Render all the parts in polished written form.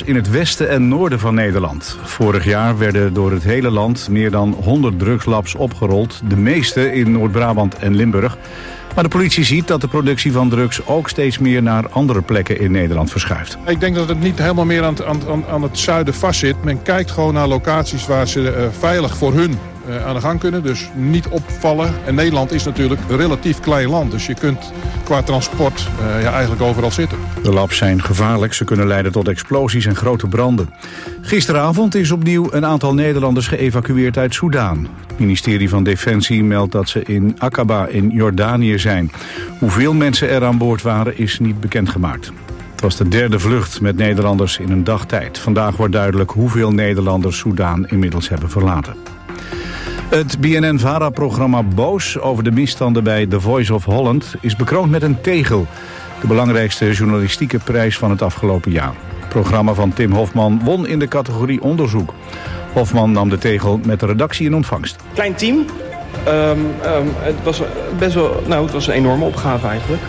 drugs in het westen en noorden van Nederland. Vorig jaar werden door het hele land meer dan 100 drugslabs opgerold. De meeste in Noord-Brabant en Limburg. Maar de politie ziet dat de productie van drugs ook steeds meer naar andere plekken in Nederland verschuift. Ik denk dat het niet helemaal meer aan het zuiden vastzit. Men kijkt gewoon naar locaties waar ze veilig voor hun aan de gang kunnen. Dus niet opvallen. En Nederland is natuurlijk een relatief klein land. Dus je kunt qua transport eigenlijk overal zitten. De labs zijn gevaarlijk. Ze kunnen leiden tot explosies en grote branden. Gisteravond is opnieuw een aantal Nederlanders geëvacueerd uit Soedan. Het ministerie van Defensie meldt dat ze in Aqaba in Jordanië zijn. Hoeveel mensen er aan boord waren is niet bekendgemaakt. Het was de derde vlucht met Nederlanders in een dag tijd. Vandaag wordt duidelijk hoeveel Nederlanders Soedan inmiddels hebben verlaten. Het BNN-VARA-programma Boos over de misstanden bij The Voice of Holland is bekroond met een tegel. De belangrijkste journalistieke prijs van het afgelopen jaar. Het programma van Tim Hofman won in de categorie onderzoek. Hofman nam de tegel met de redactie in ontvangst. Klein team. Het was best wel, het was een enorme opgave eigenlijk.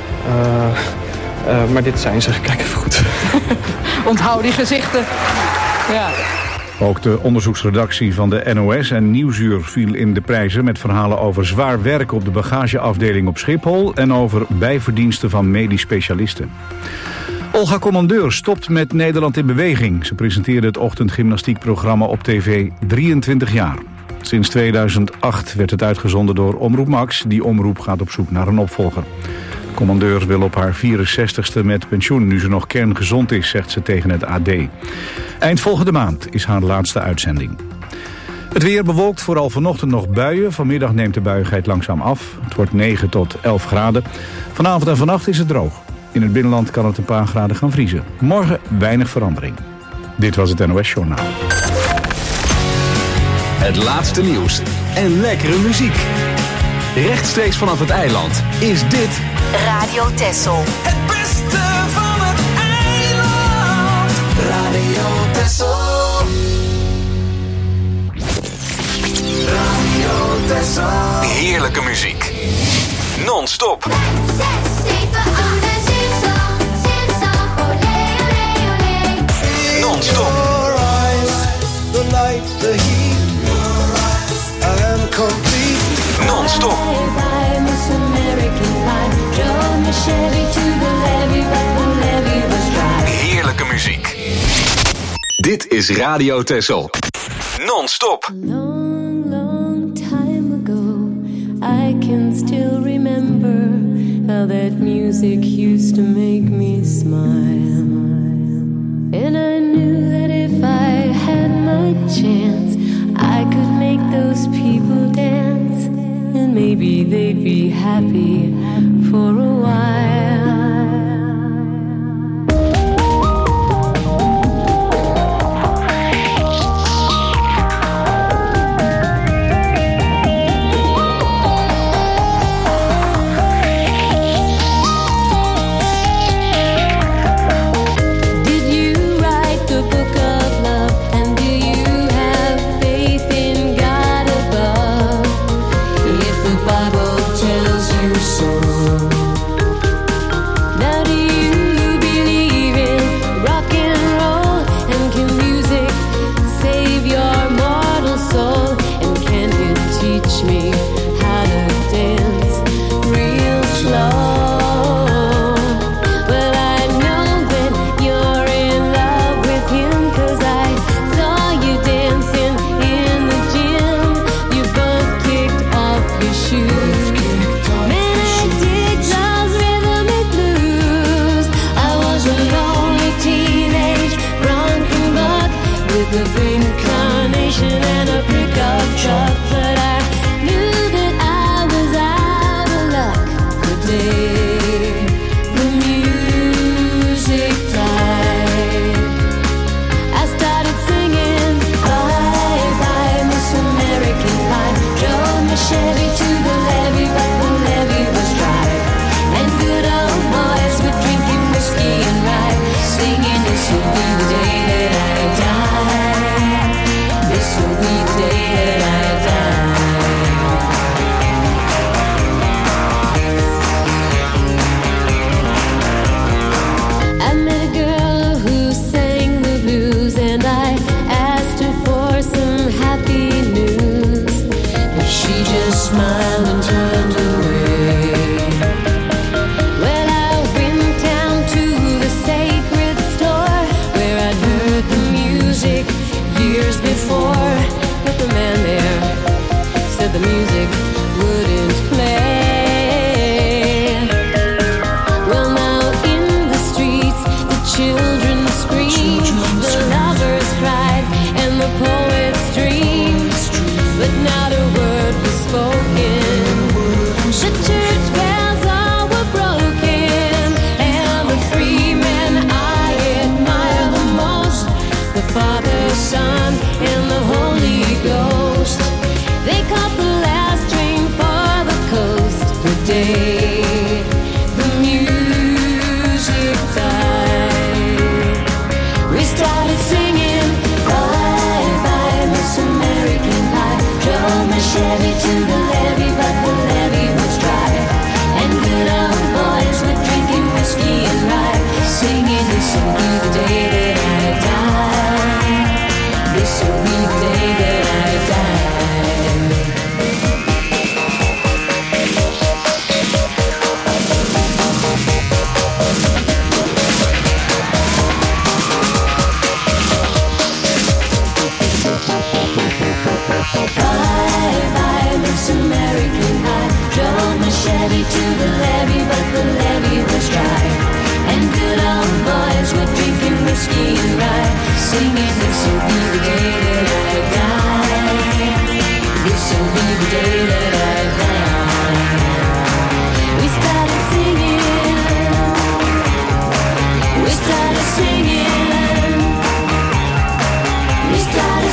Maar dit zijn ze. Kijk even goed. Onthoud die gezichten. Ja. Ook de onderzoeksredactie van de NOS en Nieuwsuur viel in de prijzen met verhalen over zwaar werk op de bagageafdeling op Schiphol en over bijverdiensten van medisch specialisten. Olga Commandeur stopt met Nederland in Beweging. Ze presenteerde het ochtendgymnastiekprogramma op tv 23 jaar. Sinds 2008 werd het uitgezonden door Omroep Max. Die omroep gaat op zoek naar een opvolger. Commandeur wil op haar 64ste met pensioen, nu ze nog kerngezond is, zegt ze tegen het AD. Eind volgende maand is haar laatste uitzending. Het weer bewolkt, vooral vanochtend nog buien. Vanmiddag neemt de buiigheid langzaam af. Het wordt 9 tot 11 graden. Vanavond en vannacht is het droog. In het binnenland kan het een paar graden gaan vriezen. Morgen weinig verandering. Dit was het NOS Journaal. Het laatste nieuws en lekkere muziek. Rechtstreeks vanaf het eiland is dit Radio Texel. Het beste van het eiland. Radio Texel. Radio Texel. heerlijke muziek. Non-stop. Non-stop. The light, the heat, I am complete. Non-stop. Heerlijke muziek. Dit is Radio Texel. Non-stop. Long, long time ago, I can still remember how that music used to make me smile. And I knew that if I had my chance, I could make those people dance. And maybe they'd be happy for a while.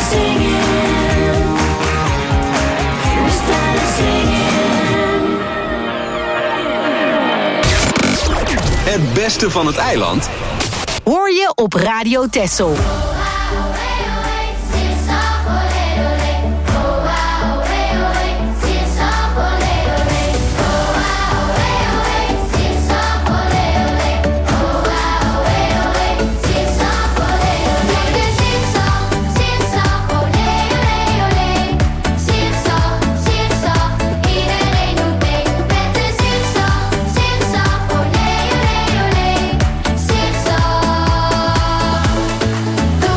Het beste van het eiland hoor je op Radio Texel. The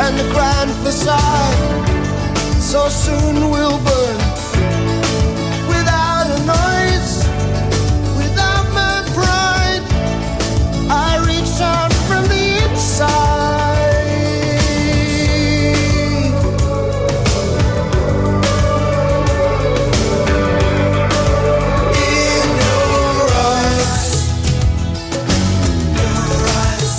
and the grand facade so soon will burn without a noise, without my pride. I reach out from the inside. In your eyes, your eyes,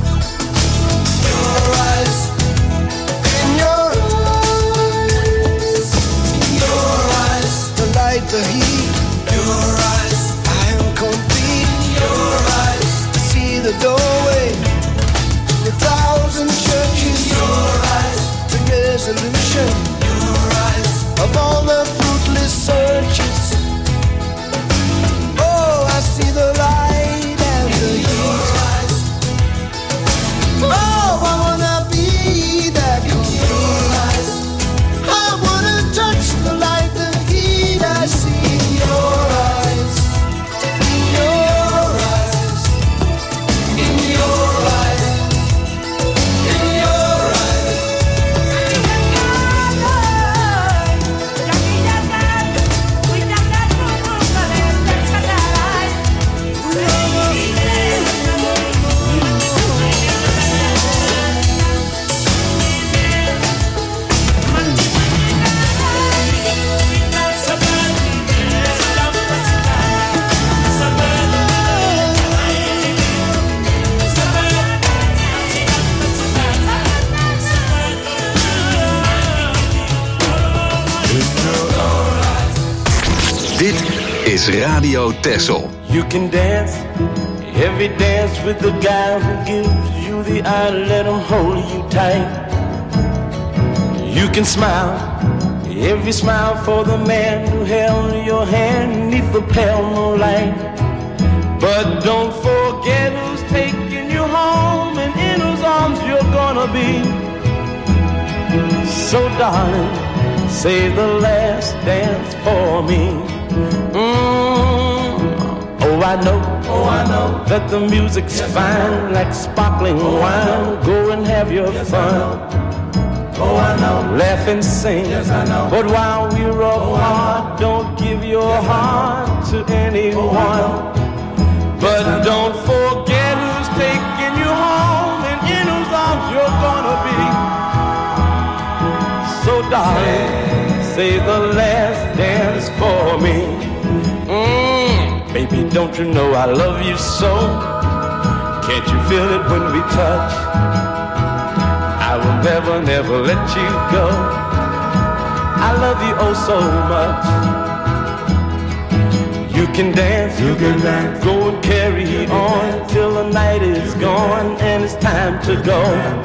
your eyes, in your eyes, your eyes, the light, the heat, your eyes, I am complete. Your eyes, I see the doorway, the thousand churches. Your eyes, the resolution. Your eyes, of all the fruitless searches. Oh, I see the light and the heat. Oh, I wanna be that complete. I wanna touch the light, the heat. I see in your eyes, in your eyes, in your eyes, in your eyes. Dit is Radio Texel. You can dance, every dance with the guy who gives you the eye, let him hold you tight. You can smile, every smile for the man who held your hand neath the pale moonlight. But don't forget who's taking you home and in whose arms you're gonna be. So darling, save the last dance for me. Oh, I know that the music's fine, like sparkling wine. Go and have your fun. Oh, I know. Laugh and sing. Yes, I know. But while we're apart, don't give your heart to anyone. But don't forget who's taking you home and in whose arms you're gonna be. So darling, save the last dance for me. Baby, don't you know I love you so? Can't you feel it when we touch? I will never, never let you go. I love you oh so much. You can dance, go and carry on till the night is gone and it's time to go.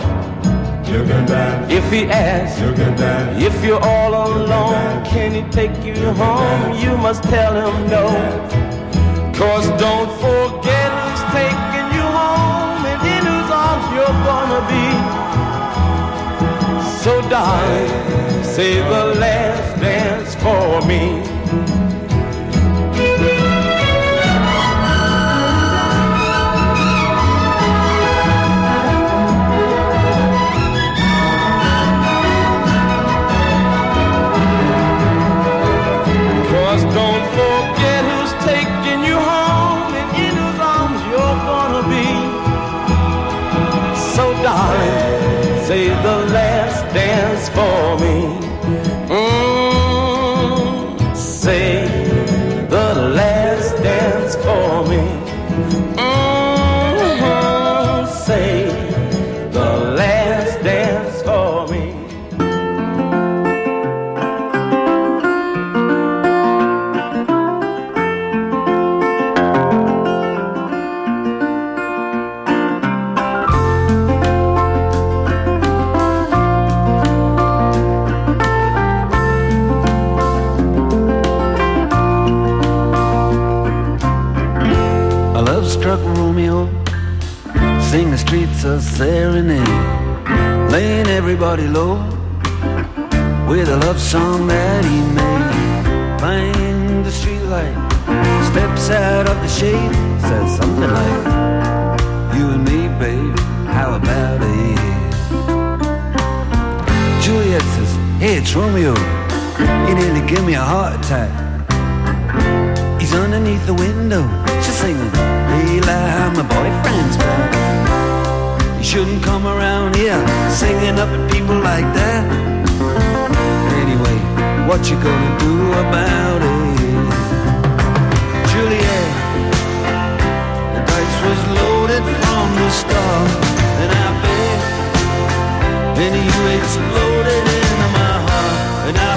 If he asks, if you're all alone, can he take you home? You must tell him no. 'Cause don't forget who's taking you home and in whose arms you're gonna be. So darling, save the last dance for me. Don't forget who's taking you home and in whose arms you're gonna be. So darling, save the last dance for me. Save the last dance for me. Save the last dance for me. Struck Romeo, sing the streets a serenade, laying everybody low with a love song that he made. Find the streetlight, steps out of the shade, says something like, "You and me, babe, how about it?" Juliet says, hey, it's Romeo. You nearly give me a heart attack. He's underneath the window. She's singing, Leila, my boyfriend's back. You shouldn't come around here singing up at people like that. Anyway, what you gonna do about it? Juliet, the dice was loaded from the start, and I bet, and you exploded into my heart, and I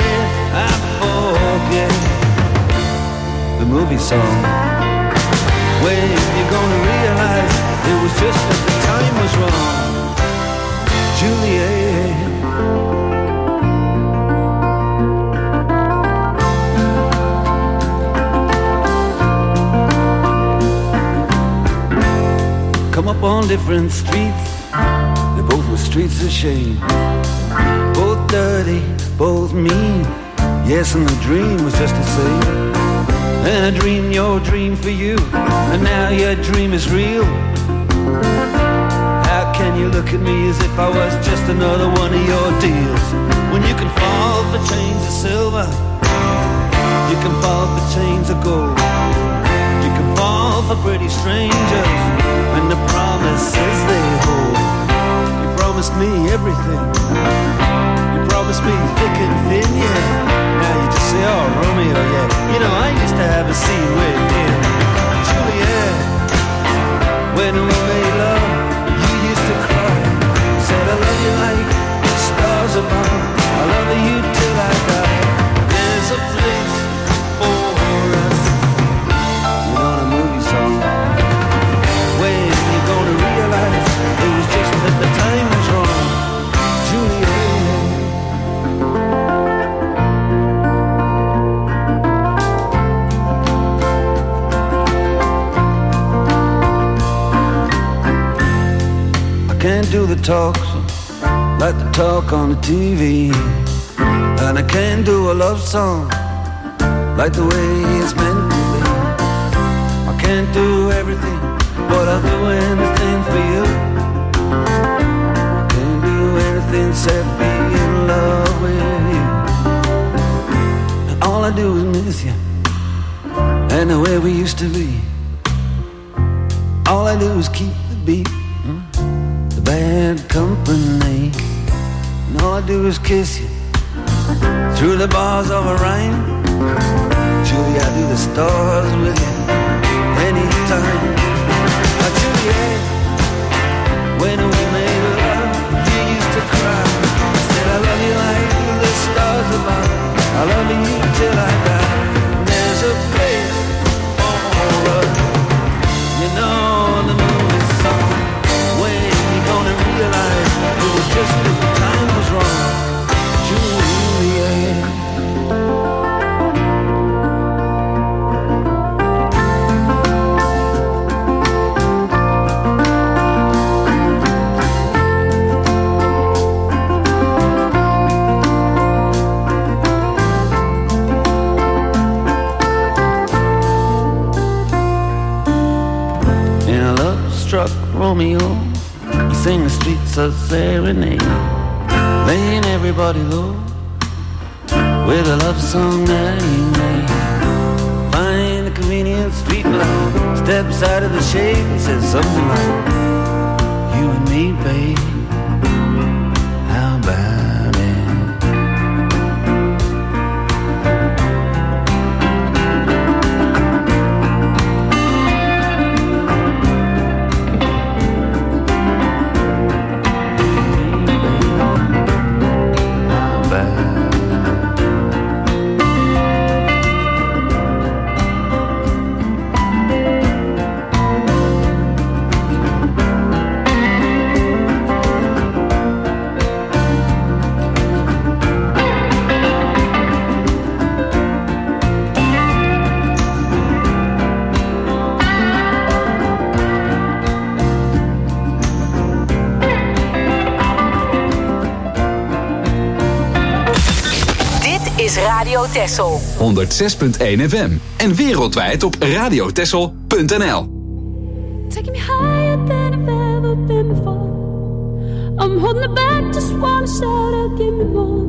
forget the movie song. When you're gonna realize it was just that the time was wrong, Juliet. Come up on different streets, they both were streets of shame. Both dirty, both mean, yes, and the dream was just the same. And I dreamed your dream for you, and now your dream is real. How can you look at me as if I was just another one of your deals? When you can fall for chains of silver, you can fall for chains of gold. You can fall for pretty strangers, and the promises they hold. You promised me everything. You promised me thick and thin, yeah. Now you just say, oh, Romeo, yeah. You know, I used to have a scene with him. Juliet, when we made love, you used to cry. You said, I love you like the stars above. I love you till I die. There's a place for us. You know the movie song. When you're gonna realize it was just that the time was wrong, Juliet. I can't do the talks like the talk on the TV, and I can't do a love song like the way it's meant to be. I can't do everything, but I'll do anything for you. I can't do anything except be in love with you. And all I do is miss you, and the way we used to be. All I do is keep the beat, the bad company. And all I do is kiss you through the bars of a rhyme. Julie, I do the stars with you anytime. Juliet, when we made love, you used to cry. I said I love you like the stars above. I love you till I die. There's a place for us. You know the movie song. When you gonna realize it was just that the time was wrong, Juliet. Struck Romeo, he sang the streets a serenade, laying everybody low with a love song that he made. Find the convenient street light, steps out of the shade and says something like, you and me, babe, how about it? Radio Texel 106.1 FM en wereldwijd op radiotexel.nl. Taking me higher than I've ever been before. I'm I'm holding it back, just wanna shout out, give me more.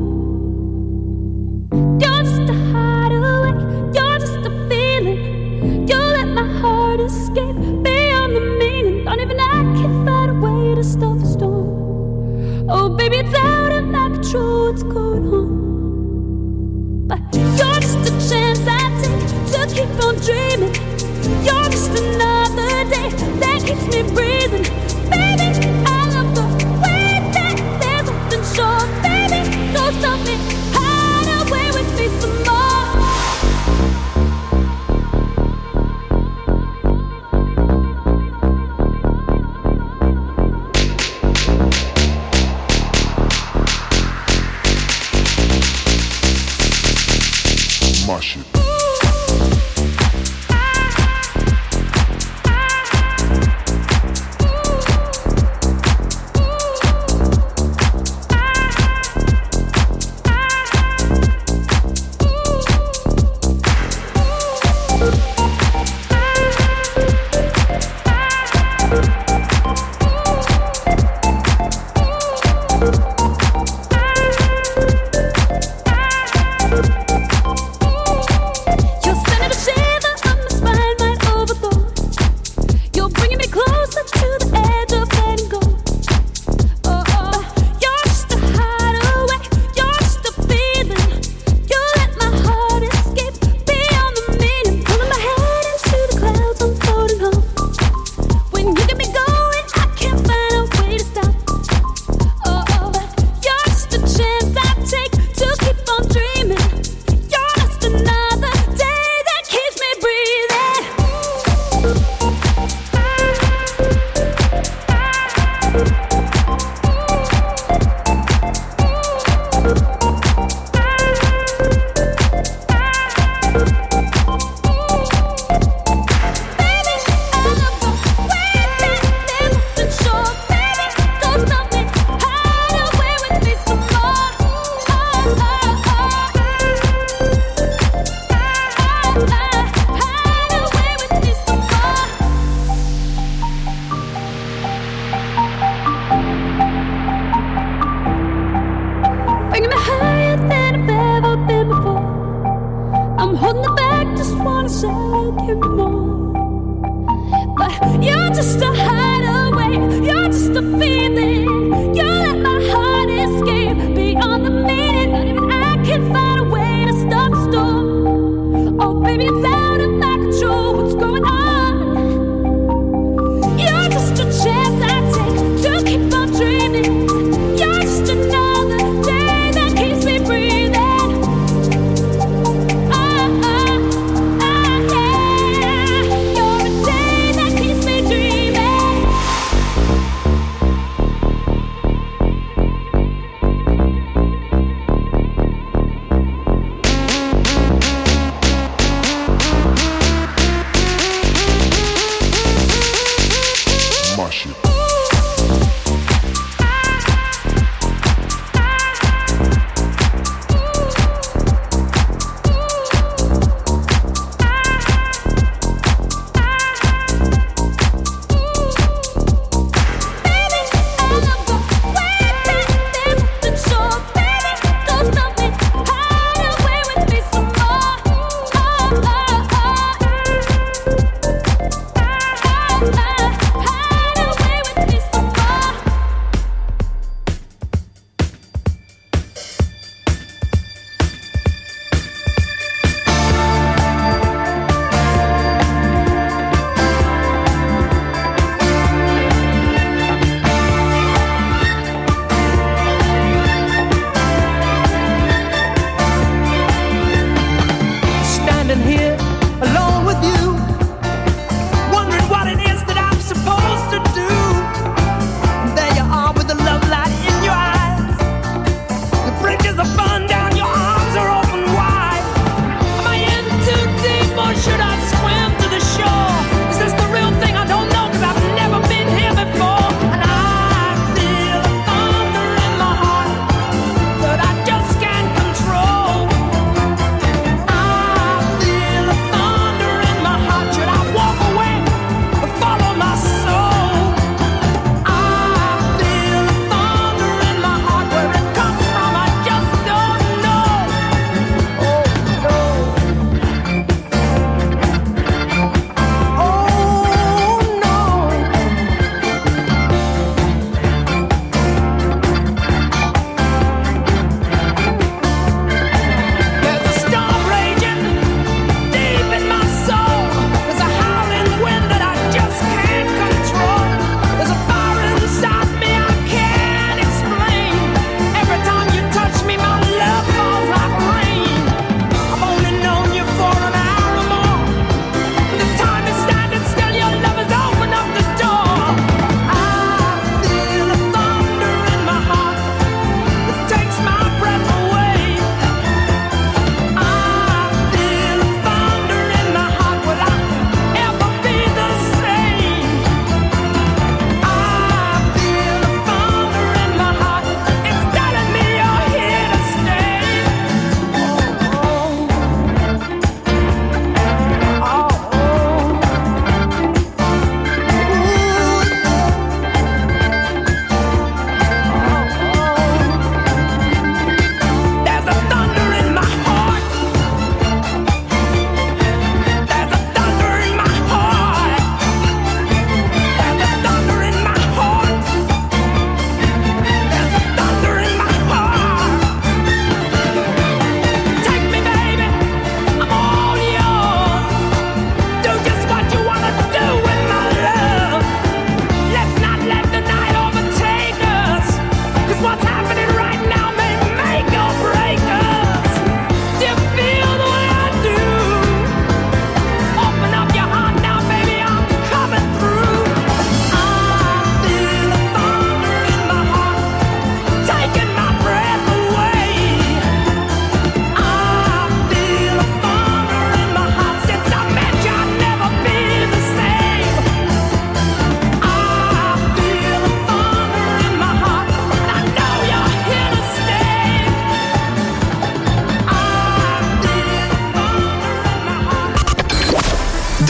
You're just a hideaway, you're just a feeling. You let my heart escape beyond the meaning. Don't even I can find a way to stop the storm. Oh baby, it's out of my control, what's going on? But you're just a chance I take to keep on dreaming. You're just another day that keeps me breathing. Baby, I love the way that there's something sure. Baby, don't stop me, hide away with me some My shit.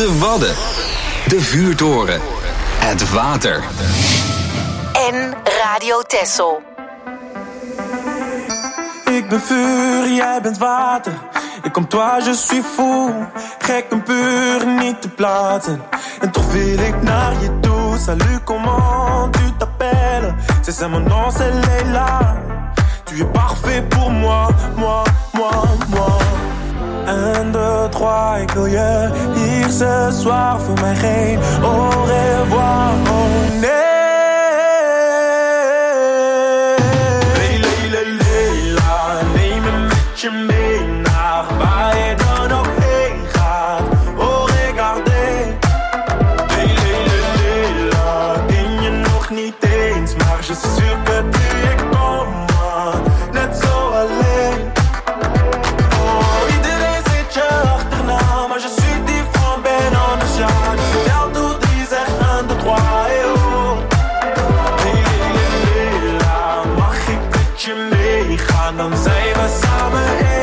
De Wadden. De Vuurtoren. Het water. En Radio Texel. Ik ben vuur, jij bent water. Ik comme toi, je suis fou. Gek en puur, niet te plaatsen. En toch wil ik naar je toe. Salut, comment tu t'appelles? C'est ça mon nom, c'est Leila. Tu es parfait pour moi, moi, moi, moi. 1, 2, 3, ik wil je hier ce soir. Voor mij geen au revoir, oh nee. Mee naar waar je dan ook heen gaat. Oh, regardez. Leila, ken je nog niet eens. Maar je suis sûr que tu es comme moi. Net zo alleen. Oh, iedereen zit je achterna. Maar je suis différent, ben anders, ja. Dus vertel toe 3, zeg 1, 2, 3, oh. Leila, mag ik met je meegaan? Dan zijn we samen.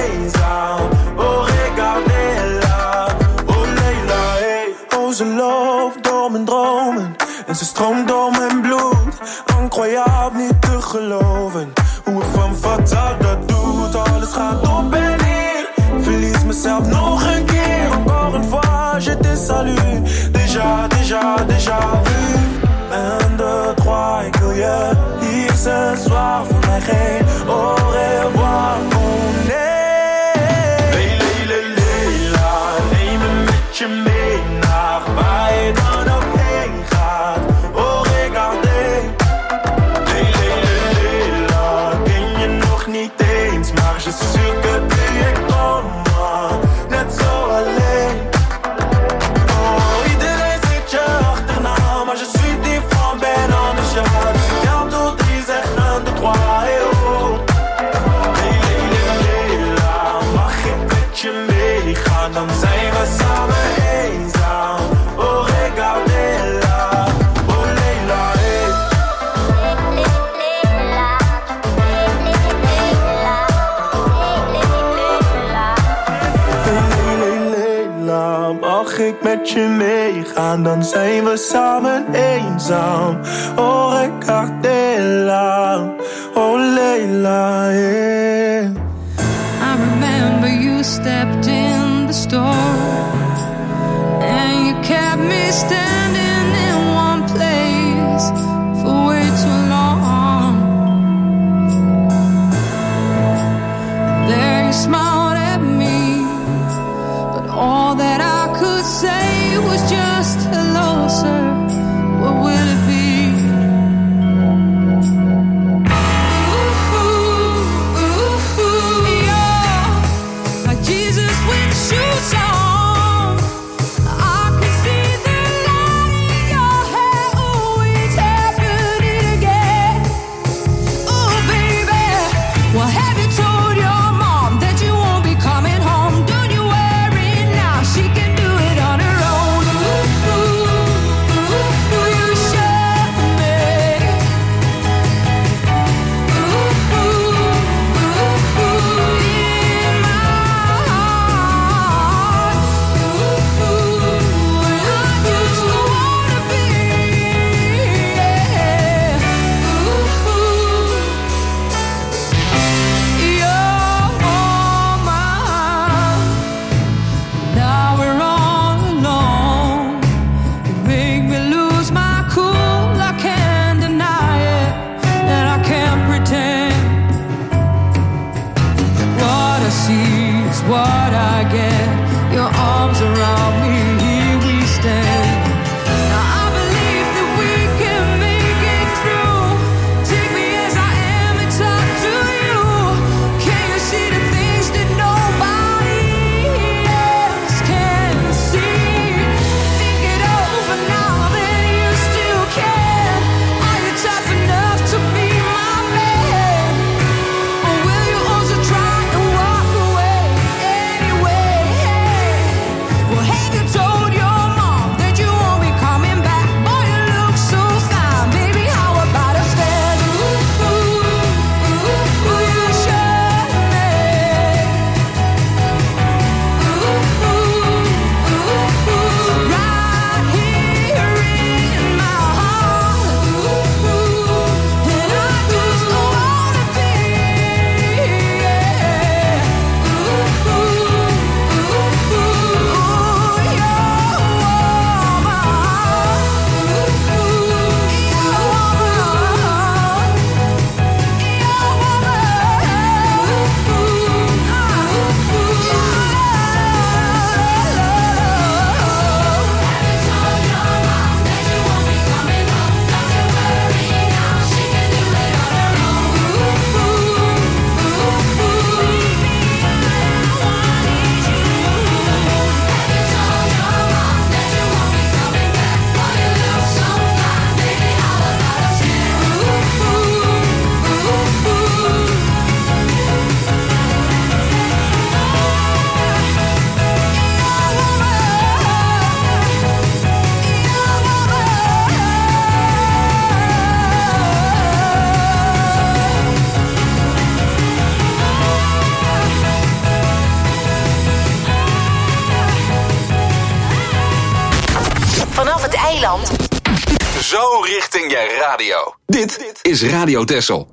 Ze loopt door mijn dromen en ze stroomt door mijn bloed. Incroyable, niet te geloven hoe een femme fatale dat doet. Alles gaat op en neer, verlies mezelf nog een keer. Encore une fois, je te salue. Déjà vu. 1, 2, 3, ik wil je hier ce soir. Voor mij geen au revoir, oh nee. Leila, neem me met je mee. Waar je dan ook heen gaat. Oh, regardez. Leila, ken je nog niet eens. Maar je suis sûr que tu es comme moi. Net zo alleen. Oh, iedereen zit je achterna. Maar je suis différent, ben anders, ja. Dus ik tel tot 3, zeg 1, 2, 3, oh. Leila, mag ik met je meegaan? Dan zijn we samen eenzaam. Oh, regardez-la, oh Leila, hey. Leila, mag ik met je meegaan? Dan zijn we samen eenzaam. Oh, regardez-la, oh Leila, hey. I remember you stepped in the store. And you kept me standing in one place for way too long. And there you smiled at me, but all that I could say was just hello, sir. What will it be? Like Jesus with shoes on. I can see the light. eiland. Zo richting je radio. Dit is Radio Texel.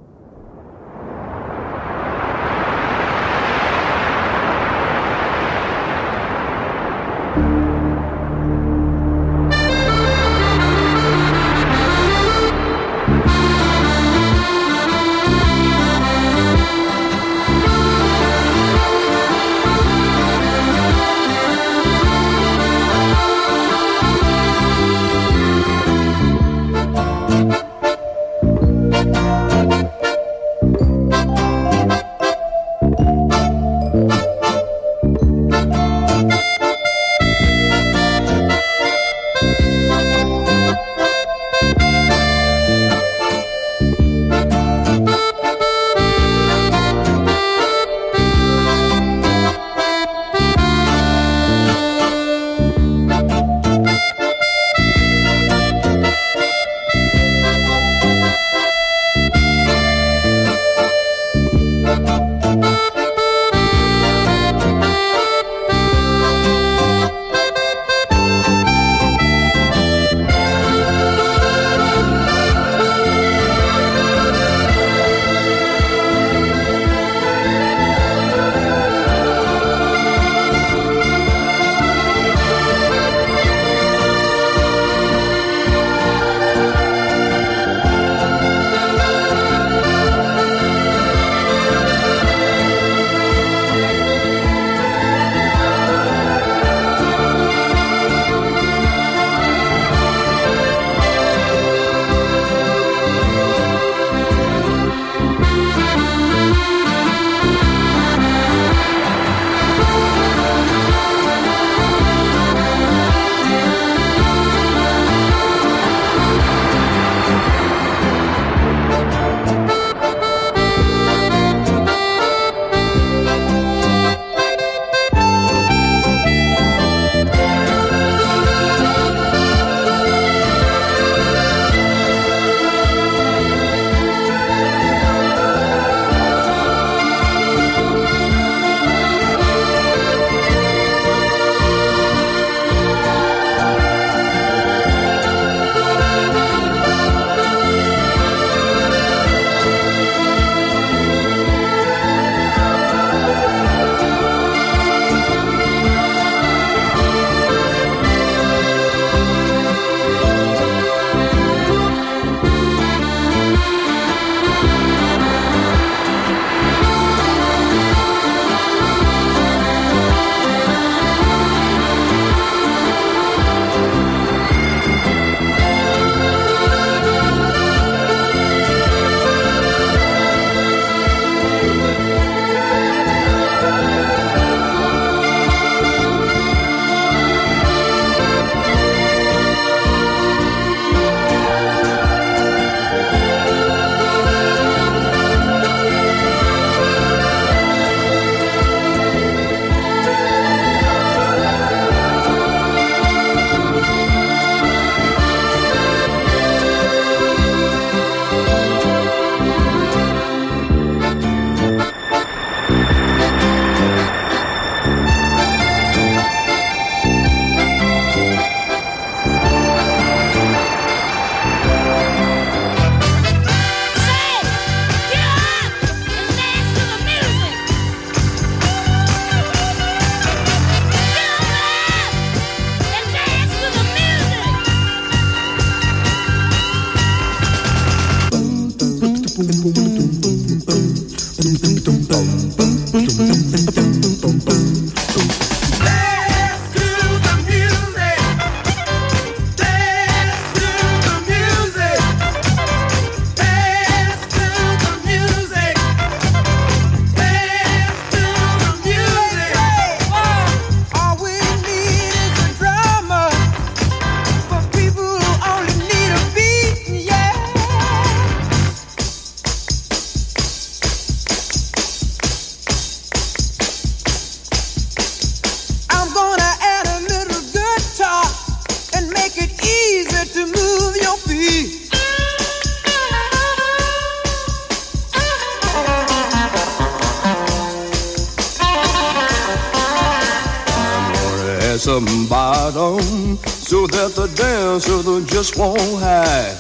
has some bottom, so that the dancer just won't hide.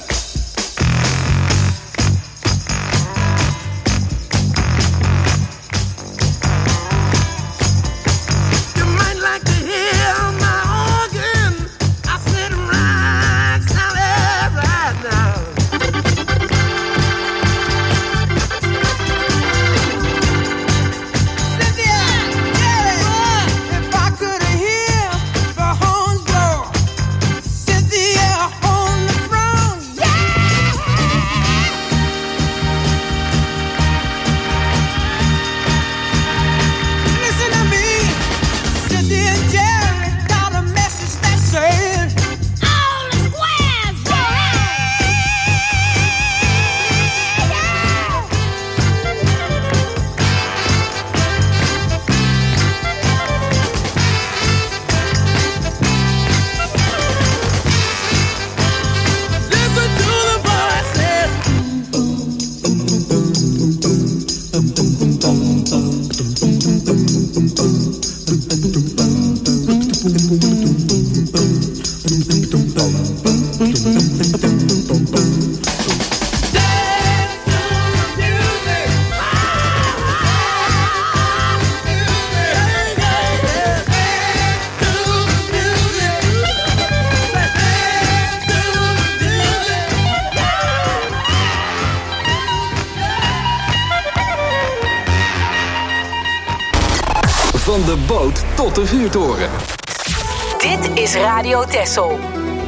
Van de boot tot de vuurtoren. Dit is Radio Texel.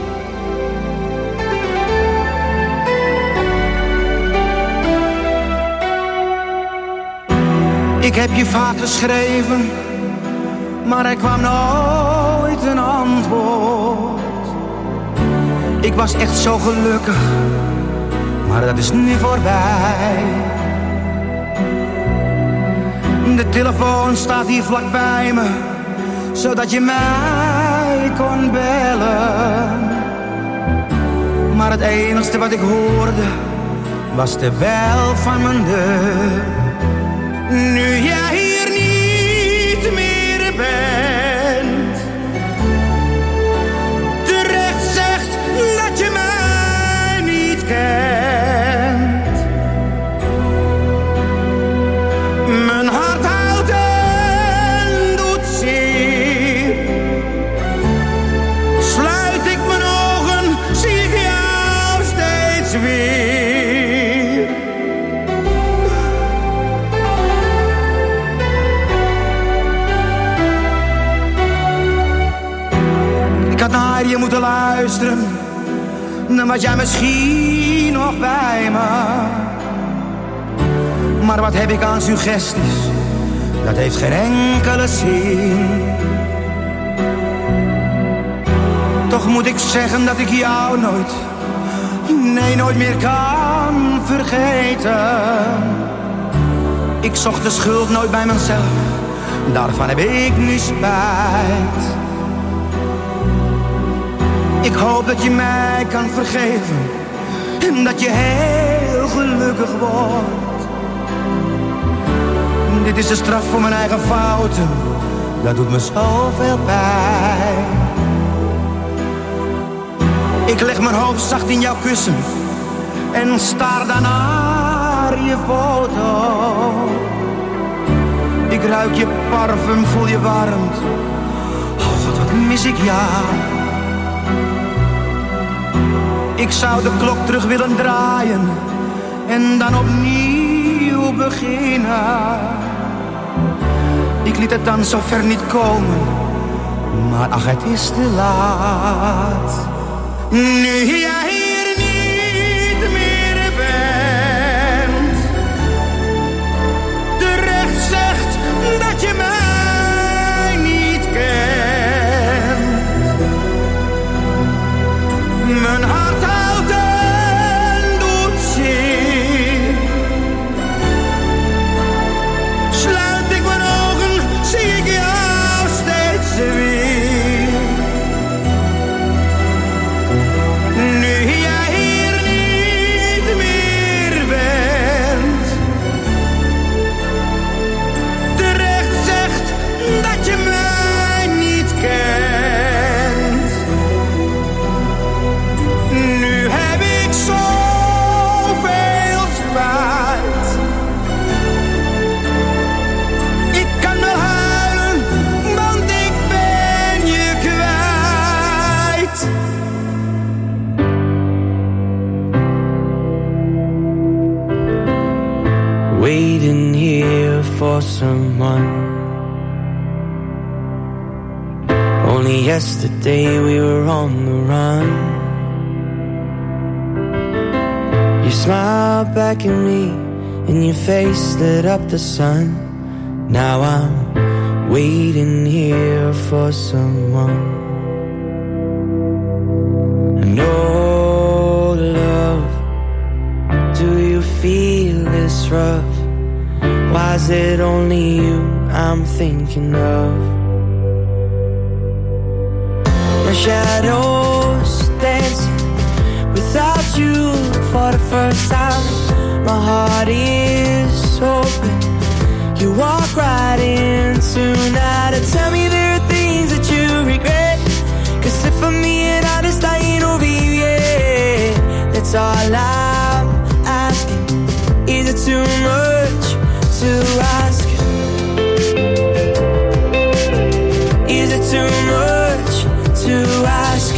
Ik heb je vaak geschreven, maar er kwam nooit een antwoord. Ik was echt zo gelukkig, maar dat is nu voorbij. De telefoon staat hier vlak bij me, zodat je mij kon bellen. Maar het enigste wat ik hoorde, was de bel van mijn deur. Nu jij hier niet meer bent, terecht zegt dat je mij niet kent. Mijn hart huilt en doet zeer. Sluit ik mijn ogen, zie ik jou steeds weer. Ik had naar je moeten luisteren, dan was jij misschien nog bij me. Maar wat heb ik aan suggesties, dat heeft geen enkele zin. Toch moet ik zeggen dat ik jou nooit, nee nooit meer kan vergeten. Ik zocht de schuld nooit bij mezelf, daarvan heb ik nu spijt. Ik hoop dat je mij kan vergeven en dat je heel gelukkig wordt. Dit is de straf voor mijn eigen fouten, dat doet me zoveel pijn. Ik leg mijn hoofd zacht in jouw kussen en staar dan naar je foto. Ik ruik je parfum, voel je warmte. Oh God, wat mis ik jou. Ik zou de klok terug willen draaien en dan opnieuw beginnen. Ik liet het dan zo ver niet komen, maar ach, het is te laat. Nu jij hier niet meer bent, terecht zegt dat je mij niet kent. Mijn hart houdt en doet zeer. Sluit ik mijn ogen, zie ik jou steeds weer. Nu waiting here for someone. Only yesterday we were on the run. You smiled back at me and your face lit up the sun. Now I'm waiting here for someone. And oh love, do you feel this rough? Why is it only you I'm thinking of? My shadows dancing without you for the first time. My heart is open. You walk right in tonight and tell me there are things that you regret. Cause if I'm being honest, I ain't over you yet. That's all I'm asking. Is it too much to ask? Is it too much to ask?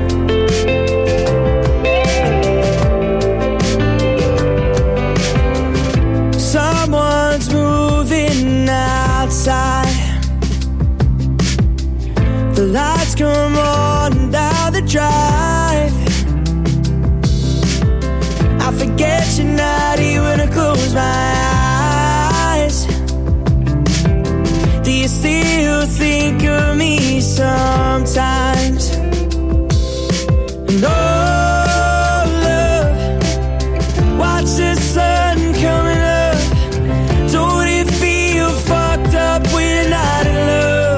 Someone's moving outside. The lights come on down the drive. I forget you're not here when I close my eyes. Do you still think of me sometimes? And oh love, watch the sun coming up. Don't it feel fucked up when you're not in love?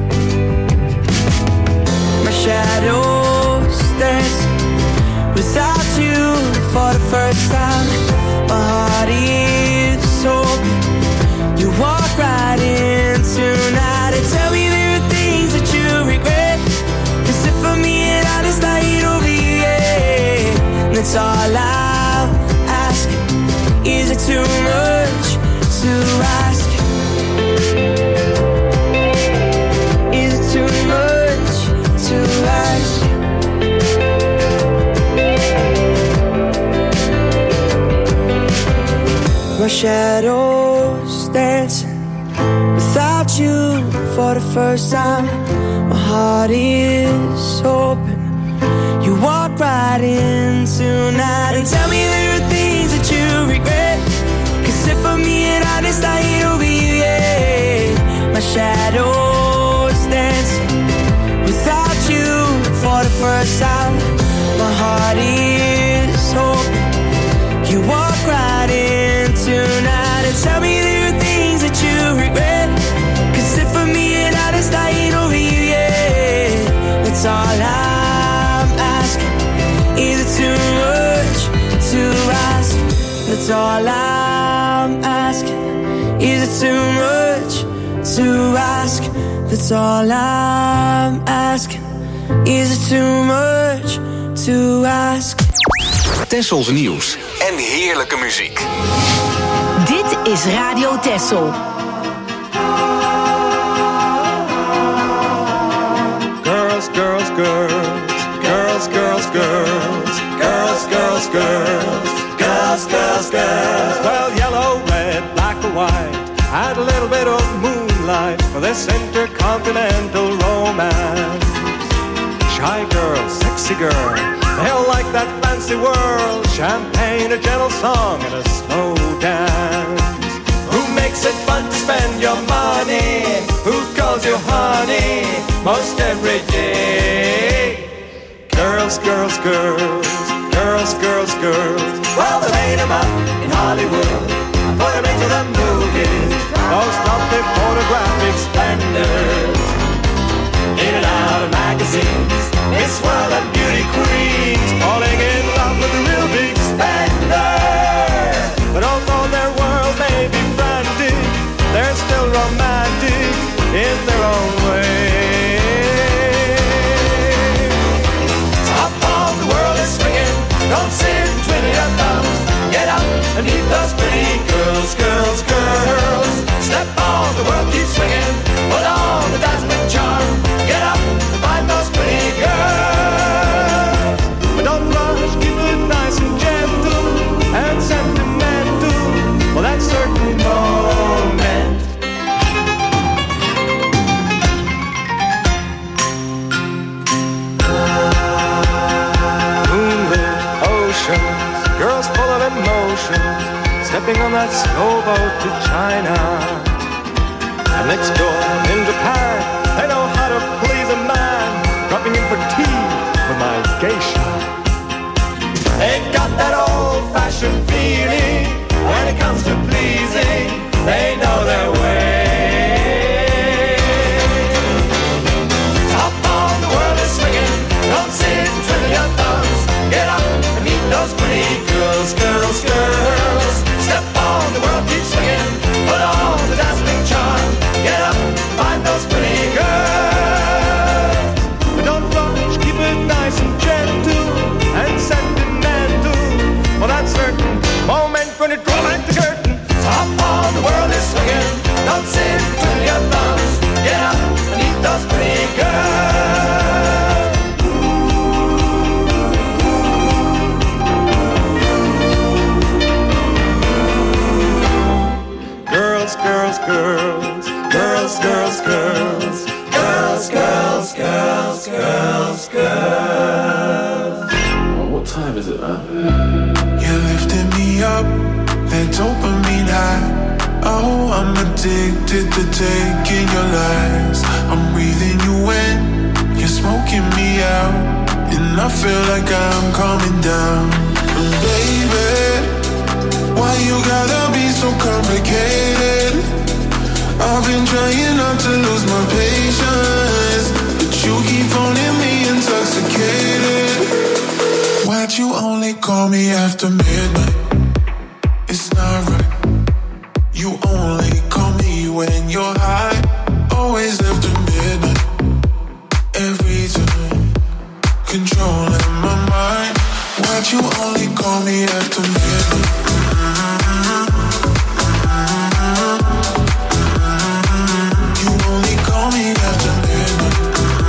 My shadows dance without you for the first time. My heart is open. You walk right in tonight and tell me there are things that you regret. Cause if I'm being honest, I ain't over you yet. That's all I'm asking. Is it too much to ask? Is it too much to ask? My shadows dancing without you for the first time. My heart is open. You walk right in tonight and tell me there are things that you regret. Cause if I'm being honest, I ain't over you yet. My shadows dancing without you for the first time. My heart is open. You walk right in tonight and tell me there are things that you regret. Cause if I'm being honest, I ain't over you yet. That's all I'm asking. Is it too much to ask? That's all I'm asking. Is it too much to ask? That's all I'm asking. Is it too much to ask? Tessels nieuws en heerlijke muziek. Dit is Radio Tessel. Girls, girls, girls, girls, girls, girls, girls, girls, girls, girls, girls, girls. Well, yellow, red, black or white, add a little bit of moonlight for this intercontinental romance. Shy girl, sexy girl, they all like that fancy world. Champagne, a gentle song, and a slow dance. Who makes it fun to spend your money? Who calls you honey most every day? Girls, girls, girls, girls, girls, girls. Well, they made them up in Hollywood, put them into the movies. Those lovely photographic splendors, in and out of magazines. Miss World and beauty queens, falling in love with the real big spender. But although their world may be frantic, they're still romantic in their own way. Top of the world is swinging, don't sit and twiddle your thumbs. Get up and meet those pretty girls, girls, girls. Step on, the world keeps swinging, put on the dazzling charm. Get up and find those pretty girls. But don't rush, keep it nice and gentle and sentimental. Well, that's certain snowboat to China. And next door in Japan, they know how to please a man, dropping in for tea with my geisha. They've got that old-fashioned feeling when it comes to pleasing. They know their way. Top on the world is swinging. Don't sit and twiddle your thumbs. Get up and meet those pretty girls, girls, girls. Step on, the world keeps swinging. Put on the dazzling charm. Get up, find those pretty girls. But don't rush, keep it nice and gentle and sentimental. For that certain moment when it draws back the curtain. Top on, the world is swinging. Don't sit and twiddle your thumbs. Get up and meet those pretty girls. Girls, girls, girls, girls, girls, girls, girls, girls, girls, girls, girls. Oh, what time is it, man? You lifted me up, that dopamine high. Oh, I'm addicted to taking your lies. I'm breathing you in, you're smoking me out, and I feel like I'm calming down. But baby, why you gotta be so complicated? I've been trying not to lose my patience, but you keep phoning me intoxicated. Why'd you only call me after midnight? It's not right. You only call me when you're high. Always after midnight. Every time, controlling my mind. Why'd you only call me after midnight? You only call me after midnight.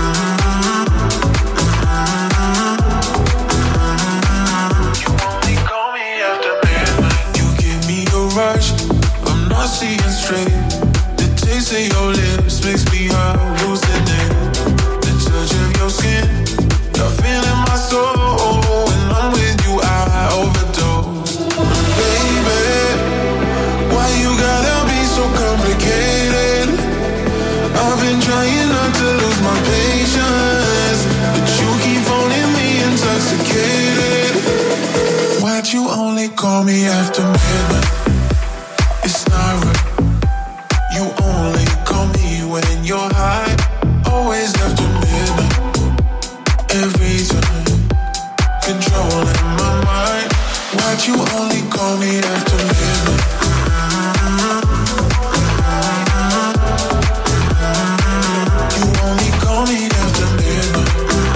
You only call me after midnight. You give me a rush, I'm not seeing straight. The taste of your lips makes me hallucinate. The touch of your skin, you're feeling my soul. When I'm with you, I overdose. Baby, why you gotta be so complicated? I've been trying not to lose my patience, but you keep phoning me intoxicated. Why'd you only call me after midnight? It's not right. You only call me when you're high. Always after midnight. Every time, controlling my mind. Why'd you only call me after midnight? You only call me after midnight.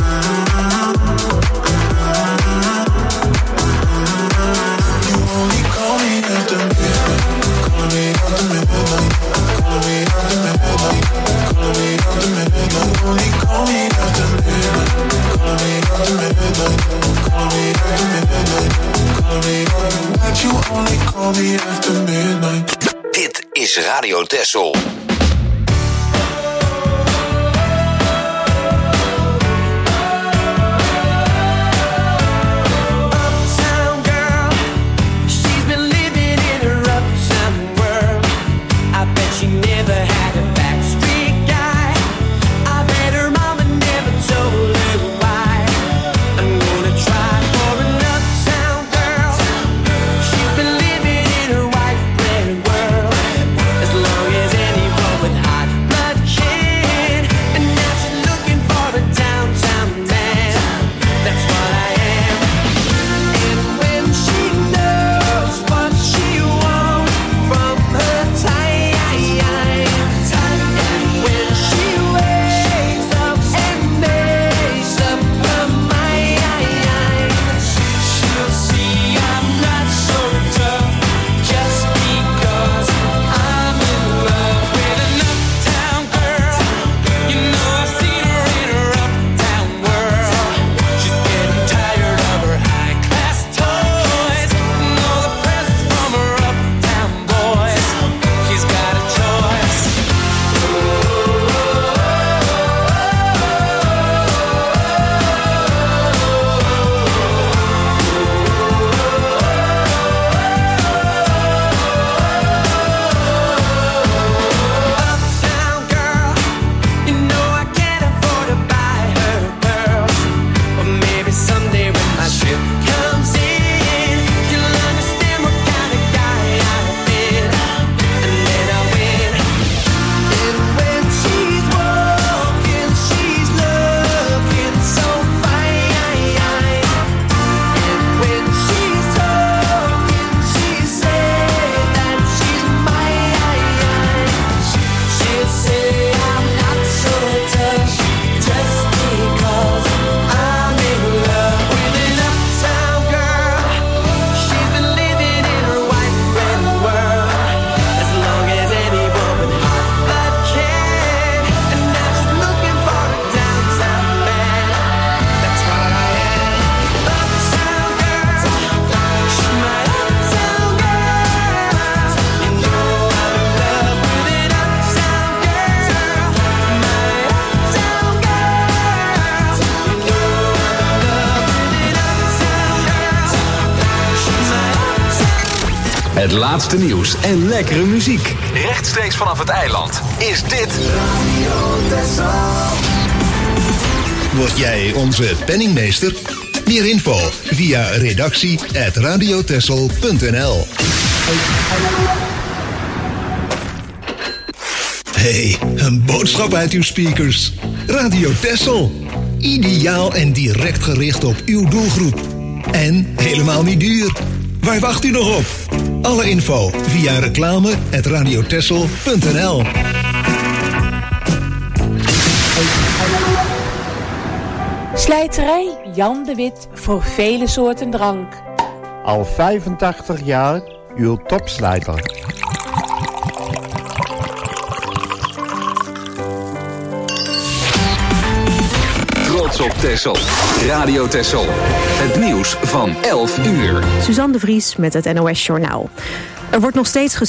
You only call me after midnight. Call me after midnight. Call me after midnight. Call me after midnight. You only call me after midnight. Call me after midnight. Call me after midnight. Call me after. Why'd you only call me after midnight? Dit is Radio Texel. As long as anybody Het laatste nieuws en lekkere muziek. Rechtstreeks vanaf het eiland is dit Radio Texel. Word jij onze penningmeester? Meer info via redactie@radiotexel.nl. Hey, een boodschap uit uw speakers. Radio Texel. Ideaal en direct gericht op uw doelgroep. En helemaal niet duur. Waar wacht u nog op? Alle info via reclame@radiotexel.nl. Slijterij Jan de Wit voor vele soorten drank. Al 85 jaar uw topslijter. Trots op Texel. Radio Texel. Het nieuws van 11 uur. Suzanne de Vries met het NOS Journaal. Er wordt nog steeds